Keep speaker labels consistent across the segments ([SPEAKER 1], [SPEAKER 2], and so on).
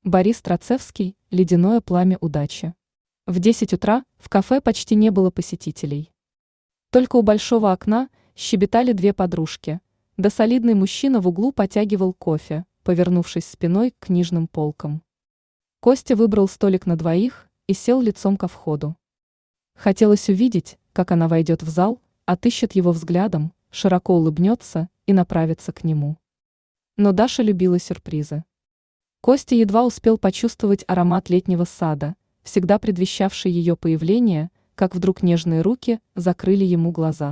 [SPEAKER 1] Борис Троцевский «Ледяное пламя удачи». В 10 утра в кафе почти не было посетителей. Только у большого окна щебетали две подружки, да солидный мужчина в углу потягивал кофе, повернувшись спиной к книжным полкам. Костя выбрал столик на двоих и сел лицом ко входу. Хотелось увидеть, как она войдет в зал, отыщет его взглядом, широко улыбнется и направится к нему. Но Даша любила сюрпризы. Костя едва успел почувствовать аромат летнего сада, всегда предвещавший ее появление, как вдруг нежные руки закрыли ему глаза.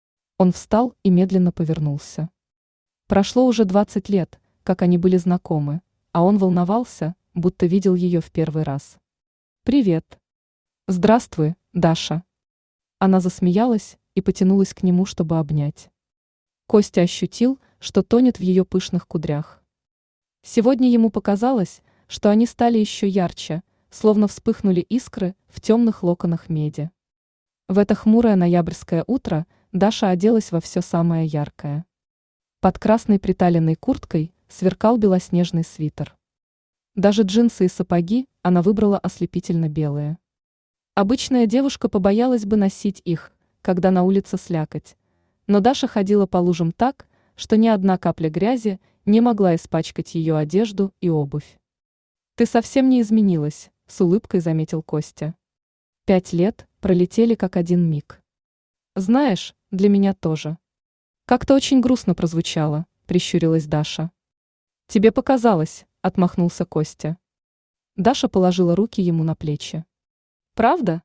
[SPEAKER 1] Он встал и медленно повернулся. Прошло уже 20 лет, как они были знакомы, а он волновался, будто видел ее в первый раз. «Привет!» «Здравствуй, Даша!» Она засмеялась и потянулась к нему, чтобы обнять. Костя ощутил, что тонет в ее пышных кудрях. Сегодня ему показалось, что они стали еще ярче, словно вспыхнули искры в темных локонах меди. В это хмурое ноябрьское утро Даша оделась во все самое яркое. Под красной приталенной курткой сверкал белоснежный свитер. Даже джинсы и сапоги она выбрала ослепительно белые. Обычная девушка побоялась бы носить их, когда на улице слякоть, но Даша ходила по лужам так, что ни одна капля грязи не могла испачкать ее одежду и обувь. «Ты совсем не изменилась», — с улыбкой заметил Костя. 5 лет пролетели как один миг. «Знаешь, для меня тоже». «Как-то очень грустно прозвучало», — прищурилась Даша. «Тебе показалось», — отмахнулся Костя. Даша положила руки ему на плечи. «Правда?»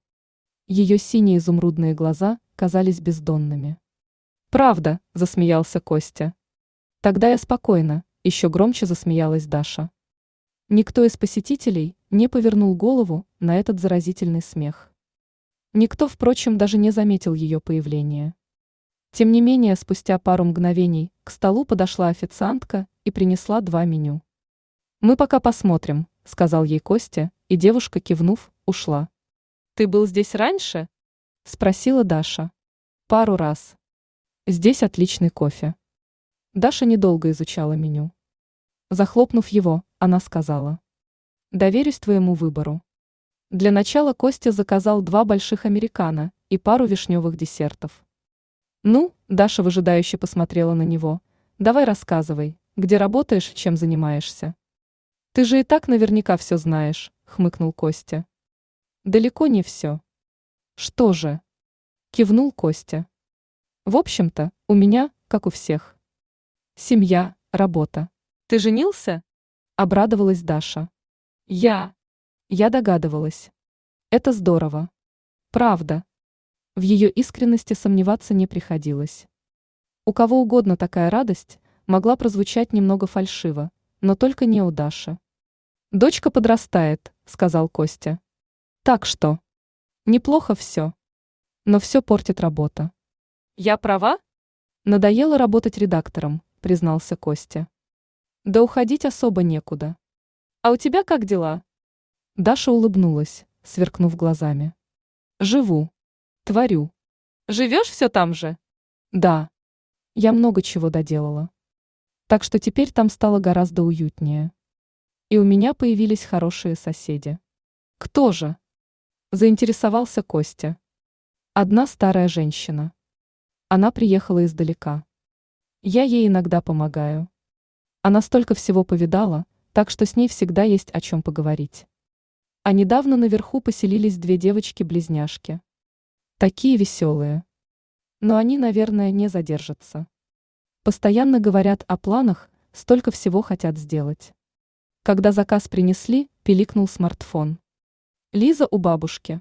[SPEAKER 1] Ее синие изумрудные глаза казались бездонными. «Правда», — засмеялся Костя. «Тогда я спокойна», — еще громче засмеялась Даша. Никто из посетителей не повернул голову на этот заразительный смех. Никто, впрочем, даже не заметил ее появления. Тем не менее, спустя пару мгновений к столу подошла официантка и принесла 2 меню. «Мы пока посмотрим», — сказал ей Костя, и девушка, кивнув, ушла. «Ты был здесь раньше?» — спросила Даша. «Пару раз. Здесь отличный кофе». Даша недолго изучала меню. Захлопнув его, она сказала: «Доверюсь твоему выбору». Для начала Костя заказал 2 больших американо и пару вишневых десертов. «Ну», — Даша выжидающе посмотрела на него, — «давай рассказывай, где работаешь, чем занимаешься». «Ты же и так наверняка все знаешь», — хмыкнул Костя. «Далеко не все». «Что же?» — кивнул Костя. «В общем-то, у меня, как у всех. Семья, работа». «Ты женился?» — обрадовалась Даша. Я догадывалась. Это здорово. Правда. В ее искренности сомневаться не приходилось. У кого угодно такая радость могла прозвучать немного фальшиво, но только не у Даши. «Дочка подрастает», — сказал Костя. «Так что? Неплохо все. Но все портит работа». «Я права?» «Надоело работать редактором», — признался Костя. «Да уходить особо некуда. А у тебя как дела?» Даша улыбнулась, сверкнув глазами. «Живу. Творю». «Живешь все там же?» «Да. Я много чего доделала. Так что теперь там стало гораздо уютнее. И у меня появились хорошие соседи». «Кто же?» — заинтересовался Костя. «Одна старая женщина. Она приехала издалека. Я ей иногда помогаю. Она столько всего повидала, так что с ней всегда есть о чем поговорить. А недавно наверху поселились 2 девочки-близняшки. Такие веселые. Но они, наверное, не задержатся. Постоянно говорят о планах, столько всего хотят сделать». Когда заказ принесли, пиликнул смартфон. «Лиза у бабушки.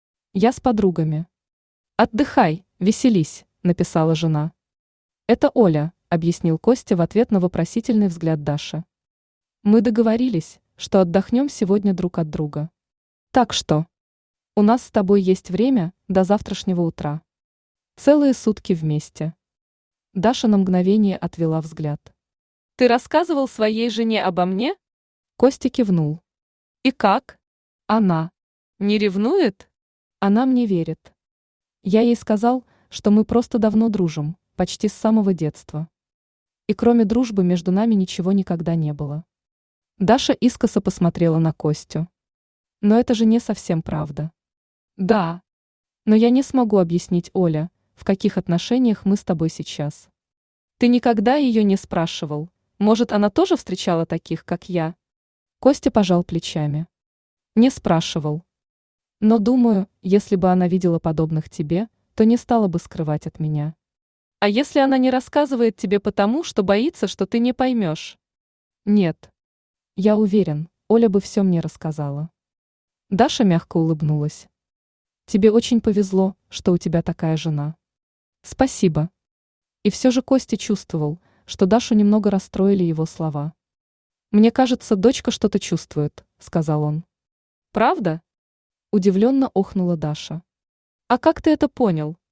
[SPEAKER 1] Я с подругами». «Отдыхай, веселись», — написала жена. «Это Оля», — объяснил Костя в ответ на вопросительный взгляд Даши. «Мы договорились, что отдохнем сегодня друг от друга. Так что у нас с тобой есть время до завтрашнего утра. Целые сутки вместе». Даша на мгновение отвела взгляд. «Ты рассказывал своей жене обо мне?» Костя кивнул. «И как? Она не ревнует?» «Она мне верит. Я ей сказал, что мы просто давно дружим, почти с самого детства. И кроме дружбы между нами ничего никогда не было. Даша искоса посмотрела на Костю. Но это же не совсем правда. Да. Но я не смогу объяснить, Оля, в каких отношениях мы с тобой сейчас. Ты никогда ее не спрашивал. Может, она тоже встречала таких, как я? Костя пожал плечами. Не спрашивал. Но думаю, если бы она видела подобных тебе, то не стала бы скрывать от меня. А если она не рассказывает тебе потому, что боится, что ты не поймешь? Нет. Я уверен, Оля бы все мне рассказала. Даша мягко улыбнулась. Тебе очень повезло, что у тебя такая жена. Спасибо. И все же Костя чувствовал, что Дашу немного расстроили его слова. Мне кажется, дочка что-то чувствует, сказал он. Правда? Удивленно охнула Даша. А как ты это понял?